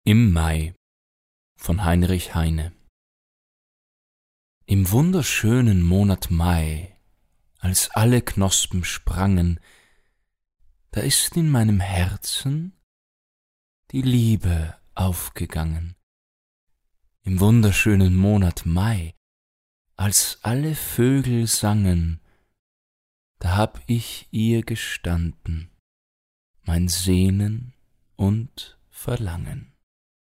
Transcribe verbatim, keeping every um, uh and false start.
Im Mai von Heinrich Heine. Im wunderschönen Monat Mai, als alle Knospen sprangen, da ist in meinem Herzen die Liebe aufgegangen. Im wunderschönen Monat Mai, als alle Vögel sangen, da hab ich ihr gestanden, mein Sehnen und Verlangen.